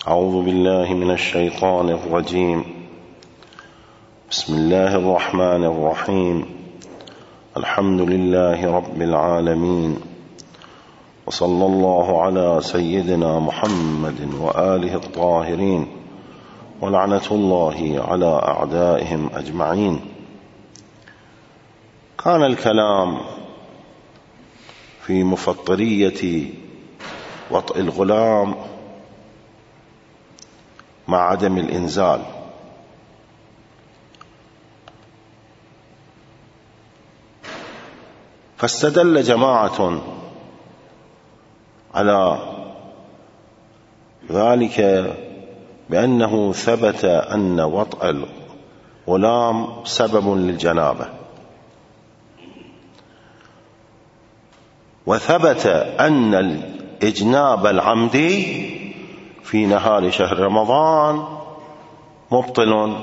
أعوذ بالله من الشيطان الرجيم. بسم الله الرحمن الرحيم. الحمد لله رب العالمين، وصلى الله على سيدنا محمد وآله الطاهرين، ولعنة الله على أعدائهم أجمعين. كان الكلام في مفطرية وطئ الغلام مع عدم الإنزال، فاستدل جماعة على ذلك بأنه ثبت أن وطئ الغلام سبب للجنابة، وثبت أن الإجناب العمدي في نهار شهر رمضان مبطل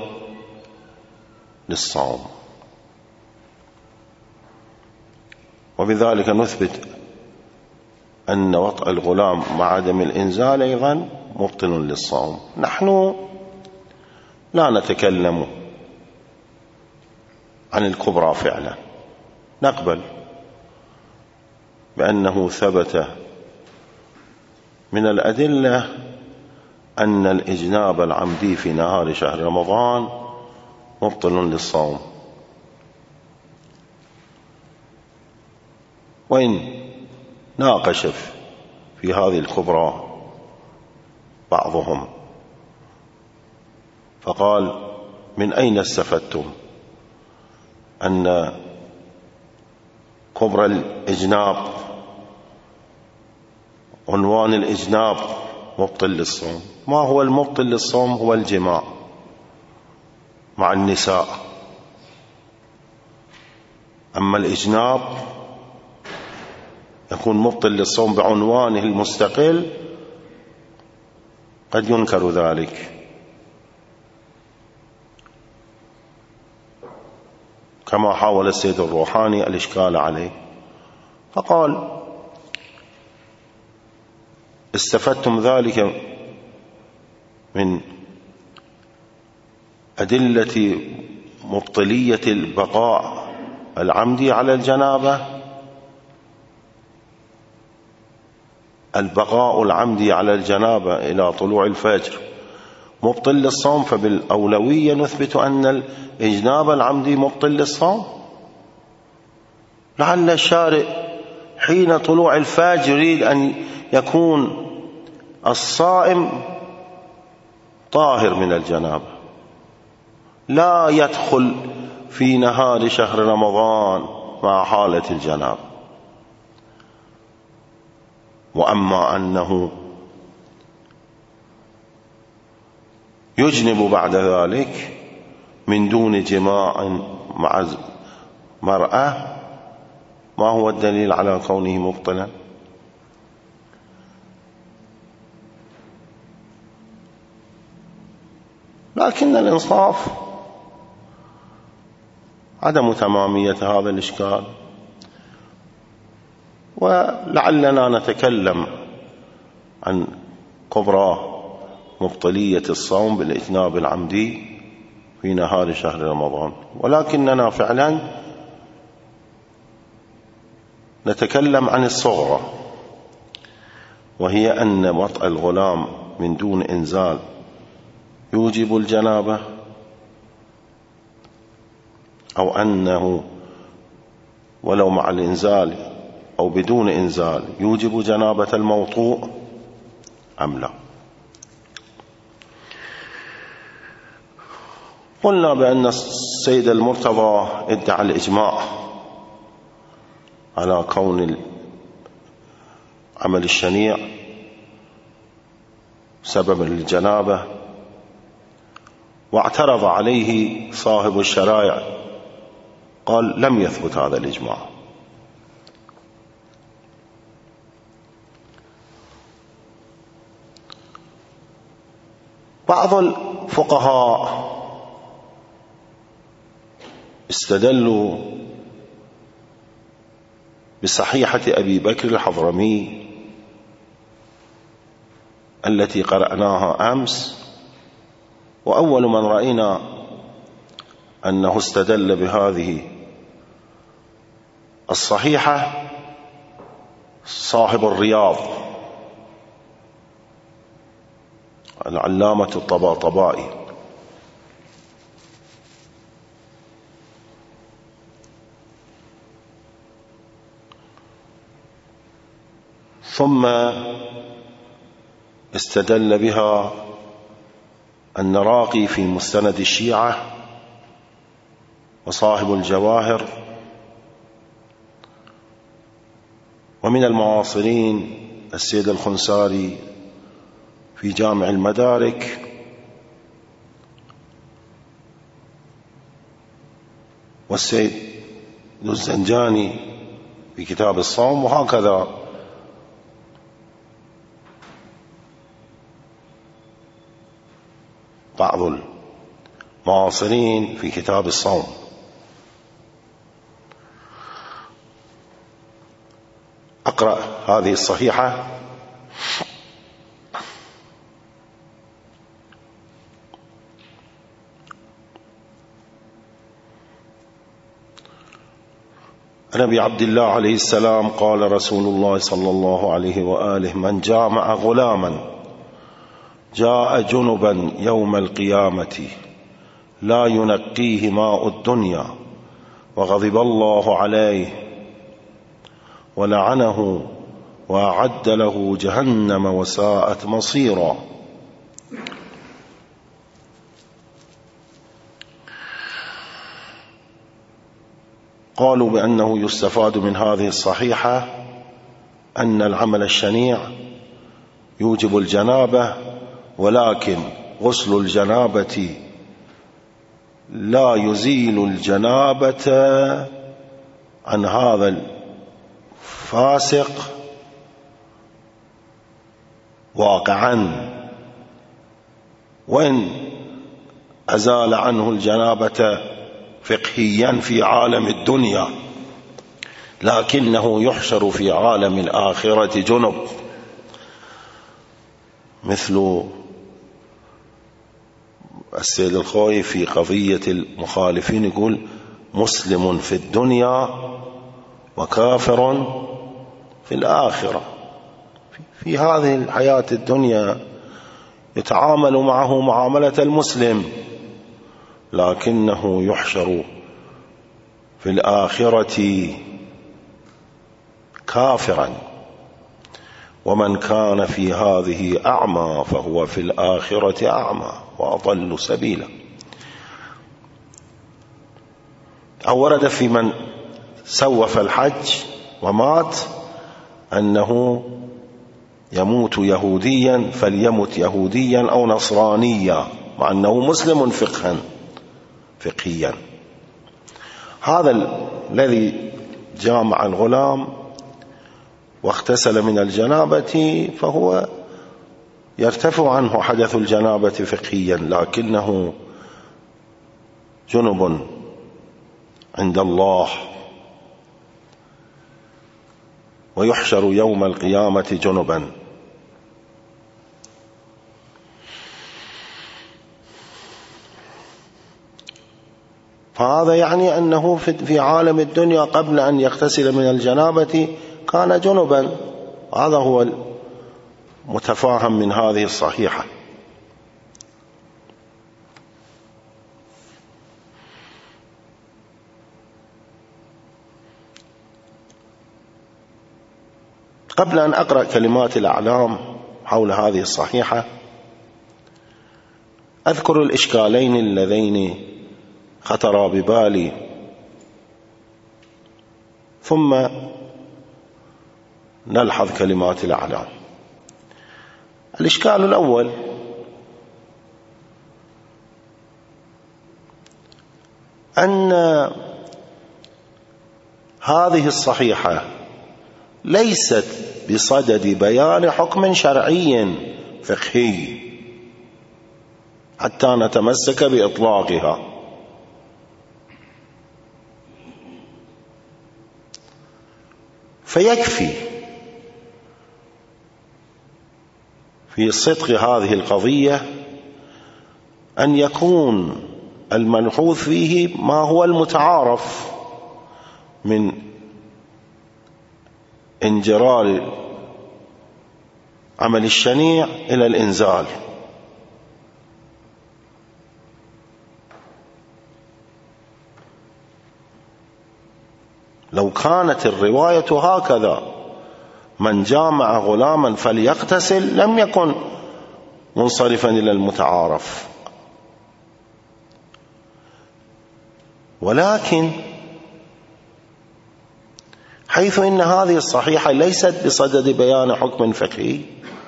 للصوم، وبذلك نثبت أن وطئ الغلام مع عدم الإنزال أيضا مبطل للصوم. نحن لا نتكلم عن الكبرى فعلا، نقبل بأنه ثبت من الأدلة أن الإجناب العمدي في نهار شهر رمضان مبطل للصوم، وإن ناقش في هذه الكبرى بعضهم فقال: من أين استفدتم أن كبرى الإجناب عنوان الإجناب مبطل للصوم؟ ما هو المبطل للصوم؟ هو الجماع مع النساء، أما الإجناب يكون مبطل للصوم بعنوانه المستقل، قد ينكر ذلك، كما حاول السيد الروحاني الإشكال عليه، فقال: استفدتم ذلك من أدلة مبطلية البقاء العمدي على الجنابة. البقاء العمدي على الجنابة إلى طلوع الفجر مبطل للصوم، فبالأولوية نثبت أن الإجناب العمدي مبطل للصوم. لعل الشارع حين طلوع الفجر يريد أن يكون الصائم طاهر من الجنابة، لا يدخل في نهار شهر رمضان مع حالة الجنابة. وأما أنه يجنب بعد ذلك من دون جماع مع مرأة، ما هو الدليل على كونه مبطلا؟ لكن الإنصاف عدم تمامية هذا الإشكال، ولعلنا نتكلم عن كبرى مبطلية الصوم بالإجناب العمدي في نهار شهر رمضان، ولكننا فعلا نتكلم عن الصغرى، وهي أن وطئ الغلام من دون إنزال يوجب الجنابة، أو أنه ولو مع الإنزال أو بدون إنزال يوجب جنابة الموطوء أم لا. قلنا بأن السيد المرتضى ادعى الإجماع على كون العمل الشنيع سببا للجنابة، واعترض عليه صاحب الشرائع، قال: لم يثبت هذا الإجماع. بعض الفقهاء استدلوا بصحيحة أبي بكر الحضرمي التي قرأناها أمس، وأول من رأينا أنه استدل بهذه الصحيحة صاحب الرياض العلامة الطباطبائي. ثم استدل بها النراقي في مستند الشيعة وصاحب الجواهر، ومن المعاصرين السيد الخنساري في جامع المدارك، والسيد الزنجاني في كتاب الصوم، وهكذا بعض المعاصرين في كتاب الصوم. أقرأ هذه الصحيحة: عن أبي عبد الله عليه السلام قال رسول الله صلى الله عليه وآله: من جامع غلاما جاء جنبا يوم القيامة لا ينقيه ماء الدنيا وغضب الله عليه ولعنه وأعد له جهنم وساءت مصيرا. قالوا بأنه يستفاد من هذه الصحيحة أن العمل الشنيع يوجب الجنابة، ولكن غسل الجنابة لا يزيل الجنابة عن هذا الفاسق واقعا، وإن أزال عنه الجنابة فقهيا في عالم الدنيا، لكنه يحشر في عالم الآخرة جنب، مثل السيد الخوي في قضية المخالفين يقول: مسلم في الدنيا وكافر في الآخرة. في هذه الحياة الدنيا يتعامل معه معاملة المسلم، لكنه يحشر في الآخرة كافرا، ومن كان في هذه أعمى فهو في الآخرة أعمى وأضل سبيلا. أو ورد في من سوف الحج ومات أنه يموت يهوديا فليمت يهوديا أو نصرانيا، مع أنه مسلم فقهيا. هذا الذي جامع الغلام واغتسل من الجنابة فهو يرتفع عنه حدث الجنابة فقهيا، لكنه جنب عند الله، ويحشر يوم القيامة جنبا. فهذا يعني أنه في عالم الدنيا قبل أن يغتسل من الجنابة كان جنبا. هذا هو المتفاهم من هذه الصحيحة. قبل أن أقرأ كلمات الأعلام حول هذه الصحيحة أذكر الإشكالين اللذين خطرا ببالي، ثم نلحظ كلمات الأعلام. الإشكال الأول: أن هذه الصحيحة ليست بصدد بيان حكم شرعي فقهي حتى نتمسك بإطلاقها، فيكفي في صدق هذه القضية أن يكون الملحوظ فيه ما هو المتعارف من انجرار عمل الشنيع إلى الإنزال. لو كانت الرواية هكذا من جامع غلاما فليغتسل لم يكن منصرفا إلى المتعارف، ولكن حيث إن هذه الصحيحة ليست بصدد بيان حكم فقهي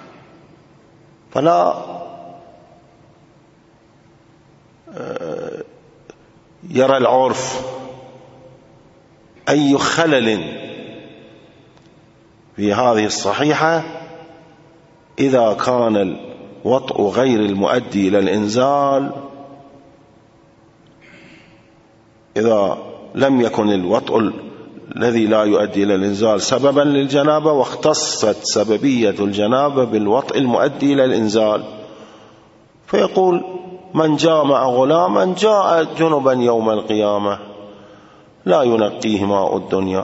فلا يرى العرف أي خلل في هذه الصحيحة إذا كان الوطء غير المؤدي إلى الإنزال، إذا لم يكن الوطء الذي لا يؤدي إلى الإنزال سببا للجنابة واختصت سببية الجنابة بالوطء المؤدي إلى الإنزال، فيقول من جامع غلاما جاء جنبا يوم القيامة لا ينقيه ماء الدنيا.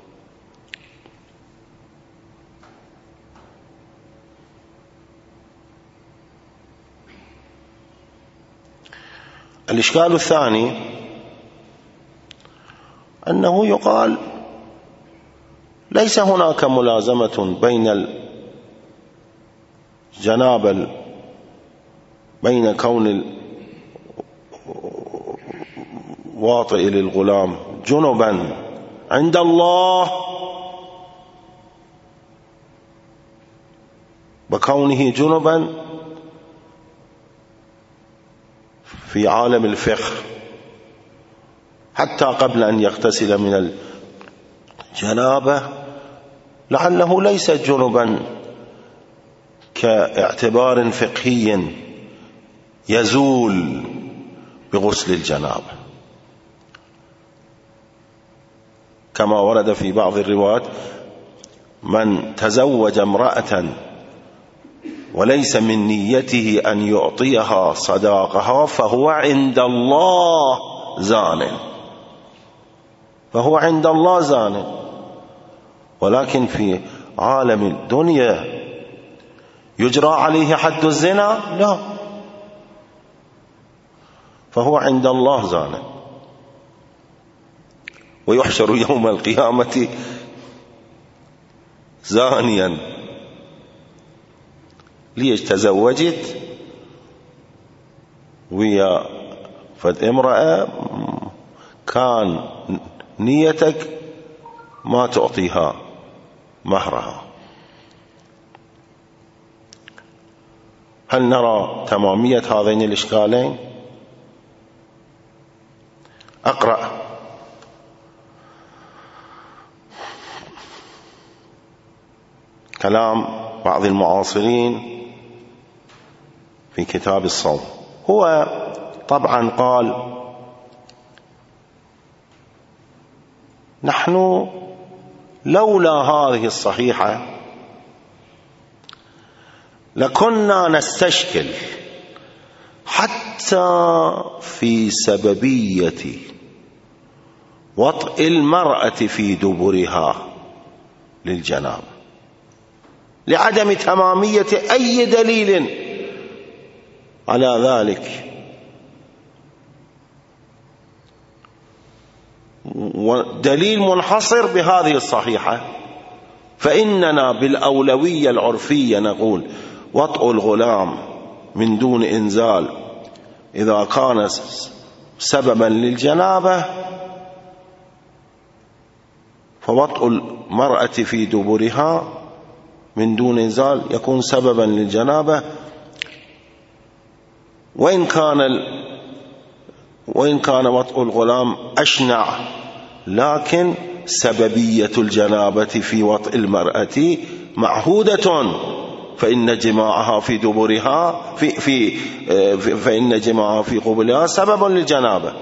الإشكال الثاني أنه يقال ليس هناك ملازمة بين الجنابة بين كون الواطئ للغلام جنبا عند الله وكونه جنبا في عالم الفقه حتى قبل أن يغتسل من الجنابة، لعله ليس جنبا كاعتبار فقهي يزول بغسل الجنابة، كما ورد في بعض الروايات من تزوج امرأة وليس من نيته أن يعطيها صداقها فهو عند الله زان، فهو عند الله زان. ولكن في عالم الدنيا يجرى عليه حد الزنا؟ لا، فهو عند الله زان ويحشر يوم القيامة زانيا. ليش تزوجت ويا فد امرأة كان نيتك ما تعطيها مهرها؟ هل نرى تمامية هذين الإشكالين؟ أقرأ كلام بعض المعاصرين في كتاب الصوم. هو طبعا قال نحن لولا هذه الصحيحة لكنا نستشكل حتى في سببية وطئ المرأة في دبرها للجنابة لعدم تمامية أي دليل على ذلك، ودليل منحصر بهذه الصحيحة. فإننا بالأولوية العرفية نقول وطئ الغلام من دون إنزال إذا كان سببا للجنابة، فوطئ المرأة في دبرها من دون إنزال يكون سببا للجنابة، وإن كان وطئ الغلام أشنع، لكن سببية الجنابة في وطئ المرأة معهودة، فإن جماعها في دبرها فإن جماعها في قبلها سبب للجنابة.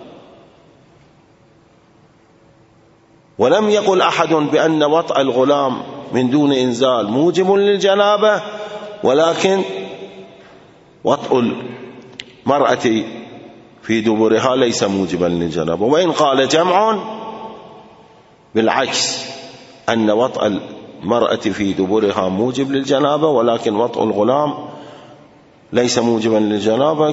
ولم يقل أحد بأن وطئ الغلام من دون إنزال موجب للجنابة، ولكن وطء المرأة في دبرها ليس موجبا للجنابة. وإن قال جمع بالعكس، أن وطء المرأة في دبرها موجب للجنابة، ولكن وطء الغلام ليس موجبا للجنابة،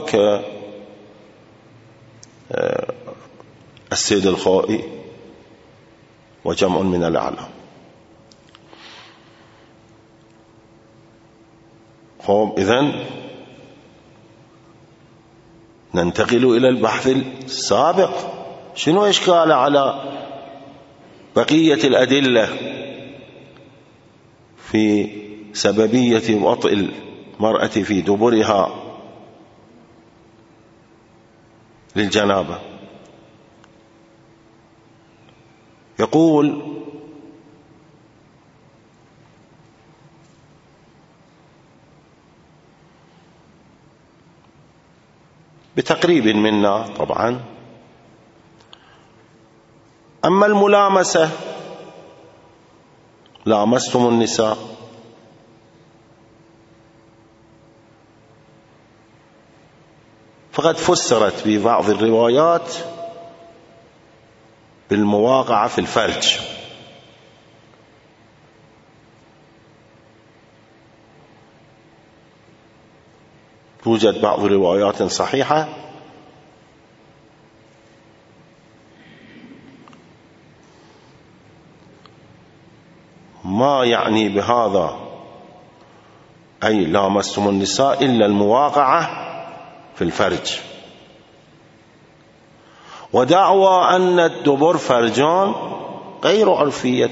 كالسيد الخائي وجمع من الأعلام. إذن ننتقل إلى البحث السابق. شنو إشكال على بقية الأدلة في سببية وطء المرأة في دبرها للجنابة؟ يقول: بتقريب منا طبعا: أما الملامسة، لامستم النساء، فقد فسرت في بعض الروايات بالمواقعة في الفرج، توجد بعض روايات صحيحة ما يعني بهذا أي لامستم النساء إلا المواقعة في الفرج. ودعوى أن الدبر فرجان غير عرفية.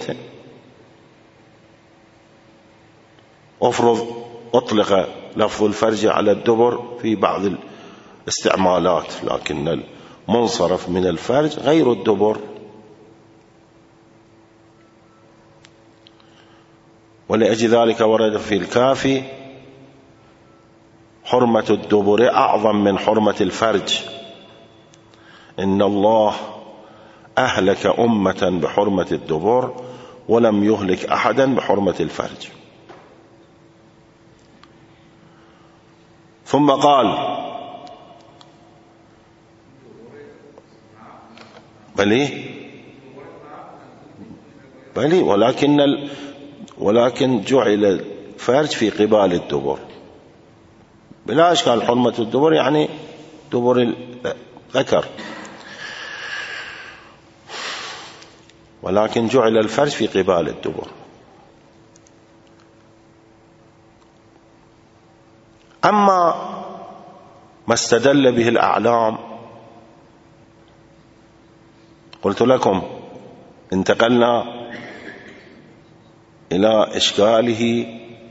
أطلق لفظ الفرج على الدبر في بعض الاستعمالات، لكن المنصرف من الفرج غير الدبر. ولأجل ذلك ورد في الكافي: حرمة الدبر أعظم من حرمة الفرج، إن الله أهلك أمة بحرمة الدبر ولم يهلك أحدا بحرمة الفرج. ثم قال: بلي ولكن جعل الفرج في قبال الدبر بلا إشكال. حرمة الدبر يعني دبر الذكر، ولكن جعل الفرج في قبال الدبر. أما ما استدل به الأعلام، قلت لكم انتقلنا إلى إشكاله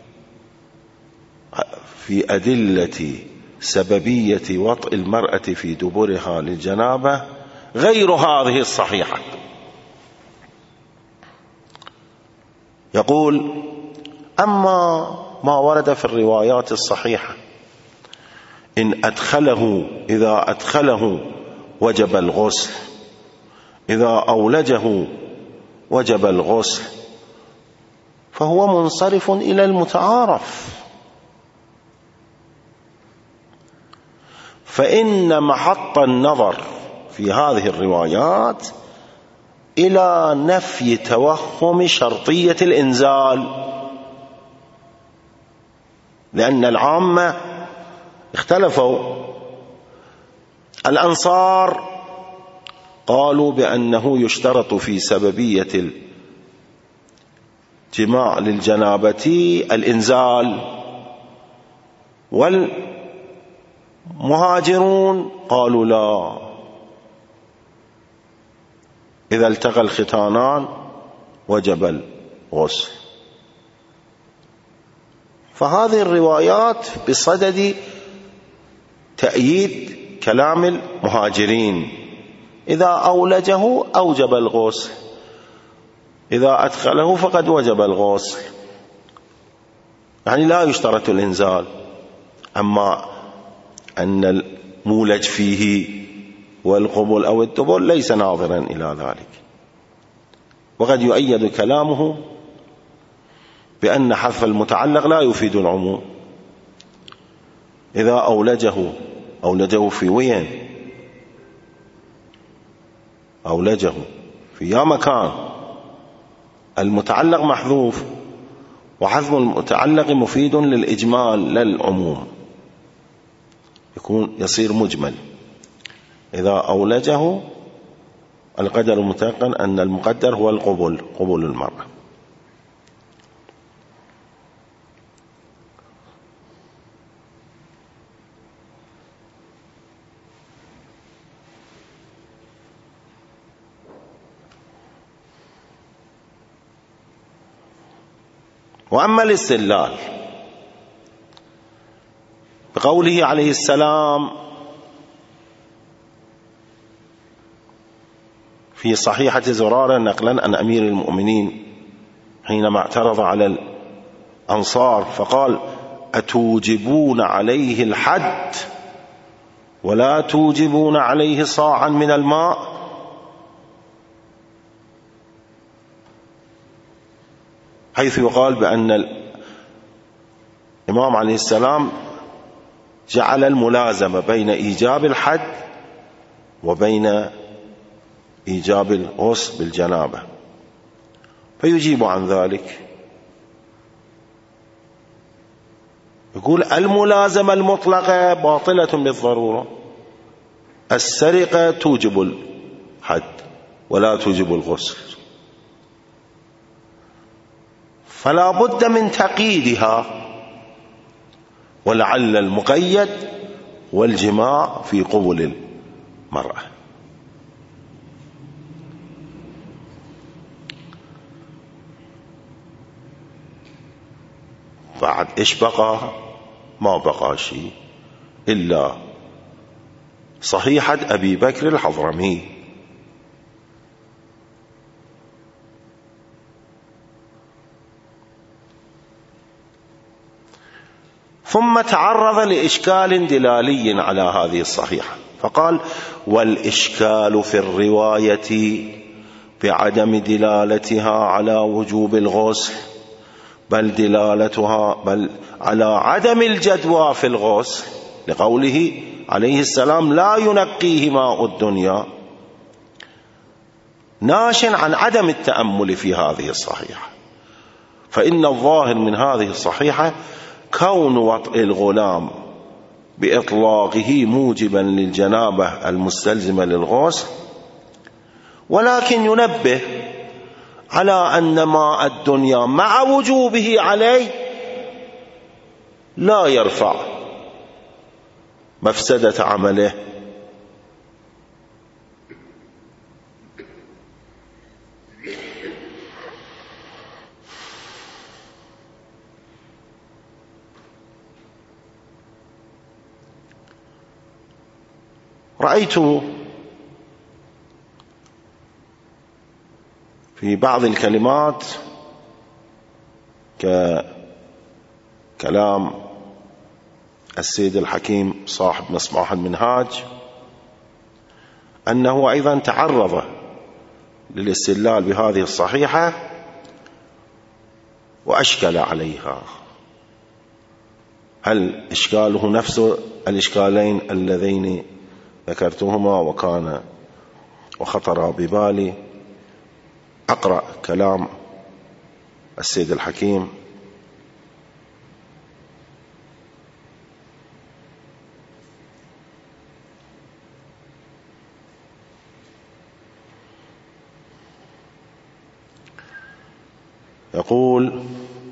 في أدلة سببية وطء المرأة في دبرها للجنابة غير هذه الصحيحة. يقول: أما ما ورد في الروايات الصحيحة إذا أدخله وجب الغسل، إذا أولجه وجب الغسل، فهو منصرف إلى المتعارف. فإن محط النظر في هذه الروايات إلى نفي توهم شرطية الإنزال، لأن العامة اختلفوا. الأنصار قالوا بأنه يشترط في سببية الجماع للجنابة الإنزال، والمهاجرون قالوا لا، إذا التقى الختانان وجب الغسل. فهذه الروايات بصدد تأييد كلام المهاجرين: إذا أولجه أوجب الغسل، إذا أدخله فقد وجب الغسل، يعني لا يشترط الإنزال. أما أن المولج فيه والقبول أو الدبر ليس ناظرا إلى ذلك. وقد يؤيد كلامه بأن حذف المتعلق لا يفيد العموم، إذا أولجه في وين؟ أولجه في يا مكان، المتعلق محذوف، وحذف المتعلق مفيد للإجمال لا للعموم، يصير مجمل. إذا أولجه القدر المتيقن أن المقدر هو قبول المرأة. وأما الاستدلال بقوله عليه السلام في صحيحة زرارة نقلا عن أمير المؤمنين حينما اعترض على الأنصار فقال: أتوجبون عليه الحد ولا توجبون عليه صاعا من الماء؟ حيث يقال بأن الإمام عليه السلام جعل الملازمة بين إيجاب الحد وبين إيجاب الغسل بالجنابة، فيجيب عن ذلك يقول: الملازمة المطلقة باطلة بالضرورة، السرقة توجب الحد ولا توجب الغسل، فلا بد من تقييدها، ولعل المقيد والجماع في قبل المرأة. بعد إيش بقى؟ ما بقى شيء إلا صحيحة أبي بكر الحضرمي. ثم تعرض لإشكال دلالي على هذه الصحيحة فقال: والإشكال في الرواية بعدم دلالتها على وجوب الغسل، بل على عدم الجدوى في الغسل، لقوله عليه السلام: لا ينقيه ماء الدنيا، ناش عن عدم التأمل في هذه الصحيحة. فإن الظاهر من هذه الصحيحة كون وطئ الغلام بإطلاقه موجبا للجنابة المستلزمة للغسل، ولكن ينبه على أن ماء الدنيا مع وجوبه عليه لا يرفع مفسدة عمله. رأيت في بعض الكلمات ككلام السيد الحكيم صاحب مصباح المنهاج أنه أيضا تعرض للاستدلال بهذه الصحيحة وأشكل عليها. هل إشكاله نفس الإشكالين اللذين ذكرتهما وخطر ببالي؟ أقرأ كلام السيد الحكيم: يقول: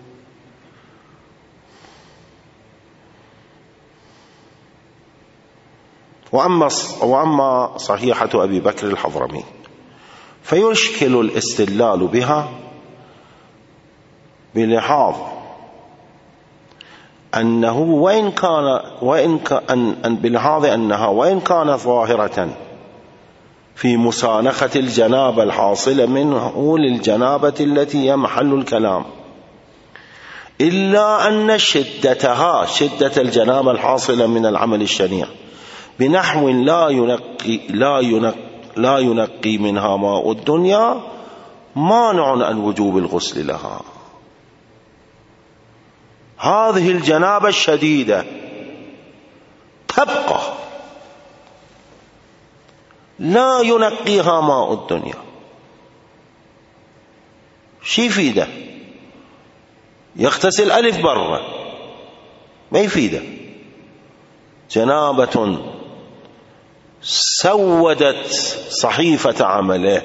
وأما صحيحة أبي بكر الحضرمي فيشكل الاستدلال بها بلحاظ أنه وإن كانت ظاهرة في مسانخة الجنابة الحاصلة منه للجنابة التي هي محل الكلام، إلا أن شدة الجنابة الحاصلة من العمل الشنيع بنحو لا ينقي منها ماء الدنيا مانع عن وجوب الغسل لها. هذه الجنابة الشديدة تبقى لا ينقيها ماء الدنيا. شي يفيده؟ يغتسل ألف برة ما يفيده. جنابة سودت صحيفة عمله،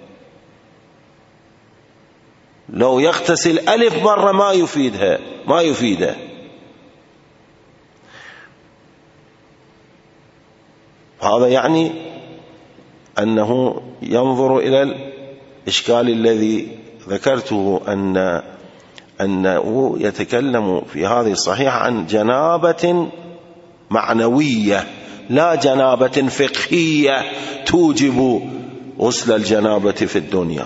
لو يغتسل ألف مرة ما يفيده. هذا يعني أنه ينظر إلى الإشكال الذي ذكرته، أنه يتكلم في هذه الصحيحة عن جنابة معنوية لا جنابة فقهية توجب غسل الجنابة في الدنيا.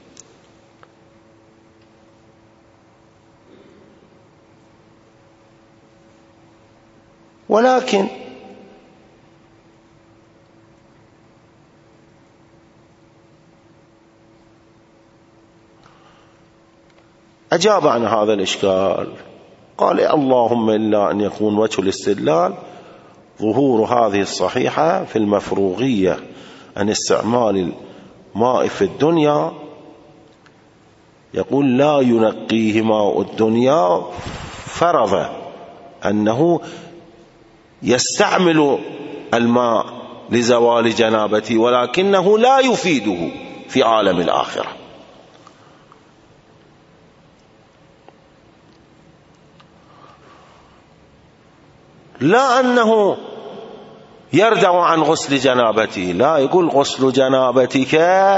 ولكن أجاب عن هذا الإشكال، قال اللهم إلا أن يكون وجه الاستدلال ظهور هذه الصحيحة في المفروغية عن استعمال الماء في الدنيا، يقول لا ينقيه ماء الدنيا، فرض أنه يستعمل الماء لزوال جنابته ولكنه لا يفيده في عالم الآخرة. لا أنه يردع عن غسل جنابته، لا، يقول غسل جنابتك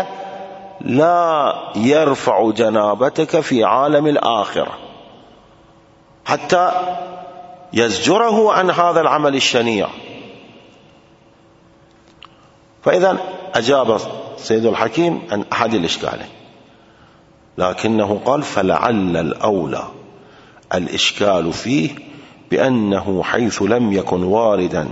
لا يرفع جنابتك في عالم الآخرة، حتى يزجره عن هذا العمل الشنيع. فإذا أجاب سيد الحكيم عن أحد الإشكالين، لكنه قال فلعل الأولى الإشكال فيه بأنه حيث لم يكن واردا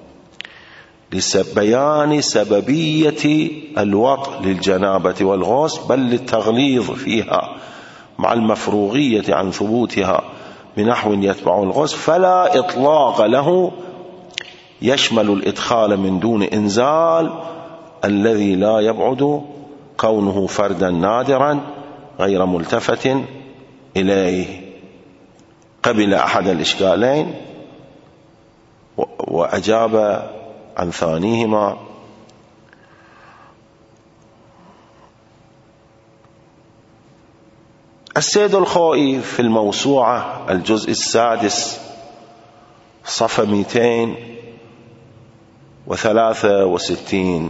لبيان سببية الوطء للجنابة والغسل بل للتغليظ فيها مع المفروغية عن ثبوتها بنحو يتبع الغسل، فلا إطلاق له يشمل الإدخال من دون إنزال الذي لا يبعد كونه فردا نادرا غير ملتفت إليه. قبل أحد الإشكالين وأجاب عن ثانيهما. السيد الخوئي في الموسوعة الجزء السادس صفحة 263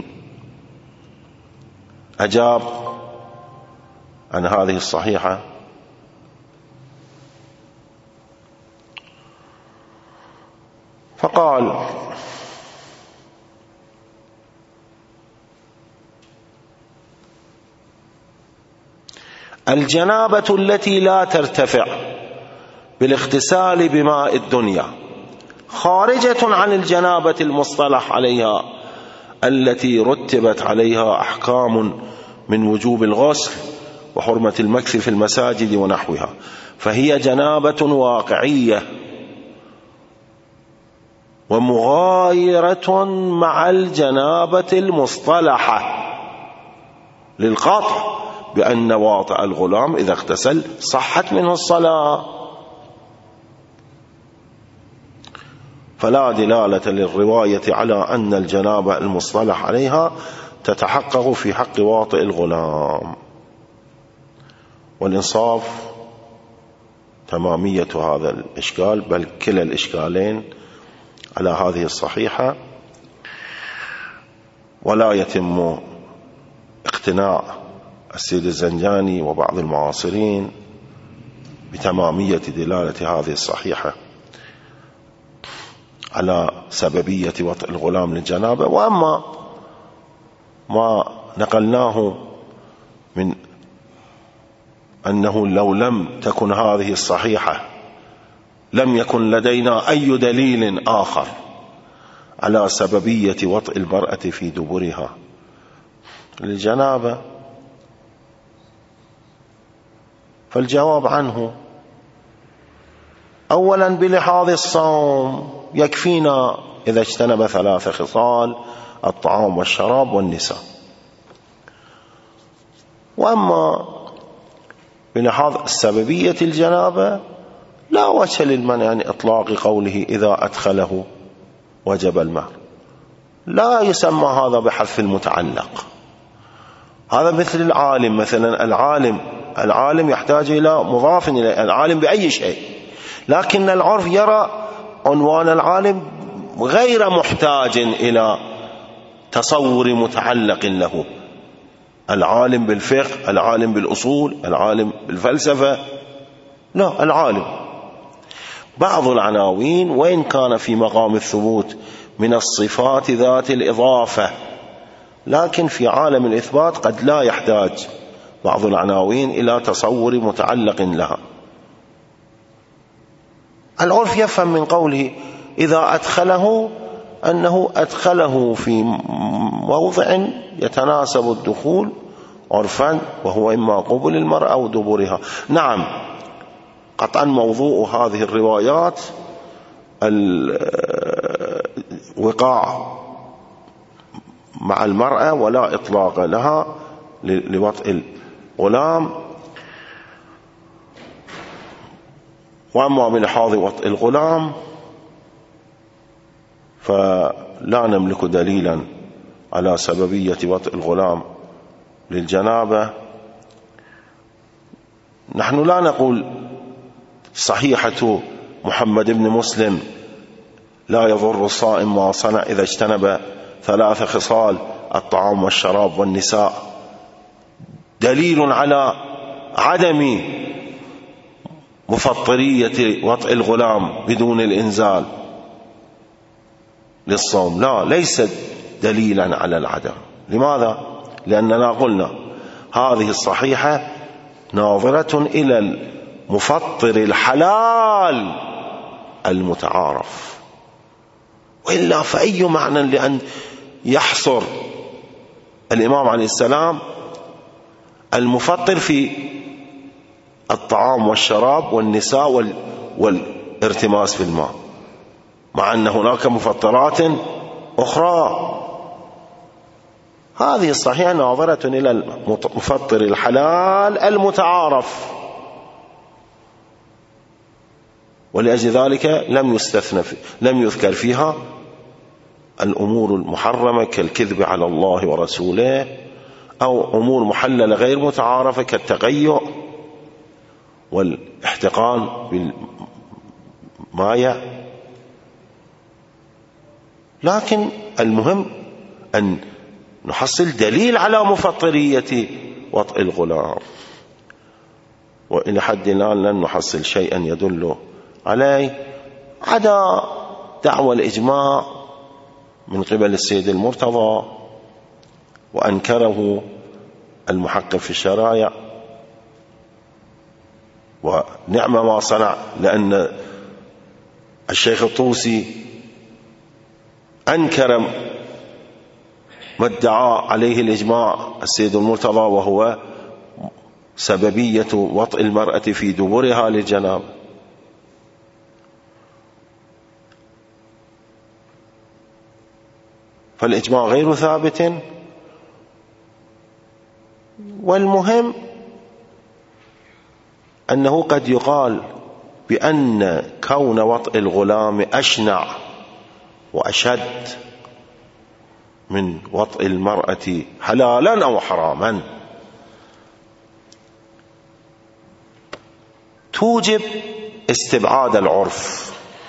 أجاب عن هذه الصحيحة فقال الجنابة التي لا ترتفع بالاغتسال بماء الدنيا خارجة عن الجنابة المصطلح عليها التي رتبت عليها أحكام من وجوب الغسل وحرمة المكث في المساجد ونحوها، فهي جنابة واقعية ومغايرة مع الجنابة المصطلحة للقطع بأن واطئ الغلام إذا اغتسل صحت منه الصلاة، فلا دلالة للرواية على أن الجنابة المصطلح عليها تتحقق في حق واطئ الغلام. والإنصاف تمامية هذا الإشكال بل كلا الإشكالين على هذه الصحيحة، ولا يتم اقتناع السيد الزنجاني وبعض المعاصرين بتمامية دلالة هذه الصحيحة على سببية وطئ الغلام للجنابة. وأما ما نقلناه من أنه لو لم تكن هذه الصحيحة لم يكن لدينا أي دليل آخر على سببية وطئ المرأة في دبرها للجنابة، فالجواب عنه أولا بلحاظ الصوم يكفينا إذا اجتنب 3 خصال: الطعام والشراب والنساء. وأما بلحاظ سببية الجنابة لا وجه للمنع عن إطلاق قوله إذا أدخله وجب المهر. لا يسمى هذا بحذف المتعلق. هذا مثل العالم مثلا، العالم يحتاج إلى مضاف إليه، العالم بأي شيء، لكن العرف يرى عنوان العالم غير محتاج إلى تصور متعلق له. العالم بالفقه، العالم بالأصول، العالم بالفلسفة، لا، العالم. بعض العناوين وإن كان في مقام الثبوت من الصفات ذات الإضافة، لكن في عالم الإثبات قد لا يحتاج بعض العناوين إلى تصور متعلق لها. العرف يفهم من قوله إذا أدخله أنه أدخله في موضع يتناسب الدخول عرفا، وهو إما قبل المرأة أو دبرها. نعم، قطعا موضوع هذه الروايات الوقاع مع المرأة ولا إطلاق لها لوطئ الغلام. وأما من لحاظ وطئ الغلام فلا نملك دليلا على سببية وطئ الغلام للجنابة. نحن لا نقول صحيحة محمد بن مسلم لا يضر الصائم ما صنع إذا اجتنب 3 خصال: الطعام والشراب والنساء، دليل على عدم مفطرية وطئ الغلام بدون الإنزال للصوم. لا، ليس دليلا على العدم. لماذا؟ لأننا قلنا هذه الصحيحة ناظرة إلى المفطر الحلال المتعارف، وإلا فأي معنى لأن يحصر الإمام عليه السلام المفطر في الطعام والشراب والنساء والارتماس في الماء، مع أن هناك مفطرات أخرى. هذه الصحيحة ناظرة إلى المفطر الحلال المتعارف، ولأجل ذلك لم يذكر فيها الأمور المحرمة كالكذب على الله ورسوله، أو أمور محللة غير متعارفة كالتقيؤ والاحتقان بالماء. لكن المهم أن نحصل دليل على مفطرية وطئ الغلام، وإلى حد الآن لن نحصل شيئا يدل عليه عدا دعوى الإجماع من قبل السيد المرتضى، وأنكره المحقق في الشرائع، ونعم ما صنع، لأن الشيخ الطوسي أنكر ما ادعى عليه الإجماع السيد المرتضى، وهو سببية وطئ المرأة في دبرها للجناب. فالإجماع غير ثابت. والمهم أنه قد يقال بأن كون وطئ الغلام أشنع وأشد من وطئ المرأة حلالا أو حراما، توجب استبعاد العرف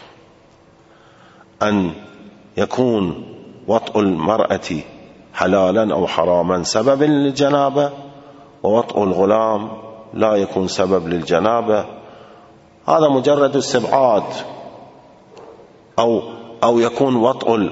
أن يكون وطئ المرأة حلالا أو حراما سبب للجنابة، ووطئ الغلام لا يكون سبب للجنابة. هذا مجرد استبعاد. أو يكون وطئ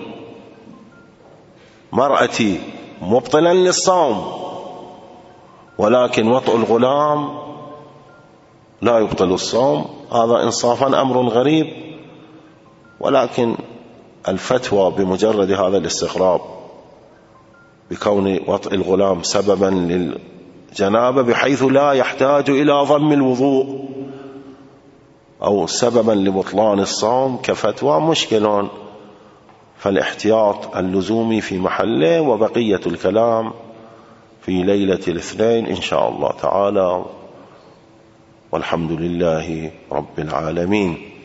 المرأة مبطلا للصوم، ولكن وطئ الغلام لا يبطل الصوم. هذا إنصافا أمر غريب، ولكن الفتوى بمجرد هذا الاستغراب بكون وطئ الغلام سببا للجنابة بحيث لا يحتاج إلى ضم الوضوء أو سببا لبطلان الصوم كفتوى مشكل. فالاحتياط اللزومي في محله، وبقية الكلام في ليلة الاثنين إن شاء الله تعالى، والحمد لله رب العالمين.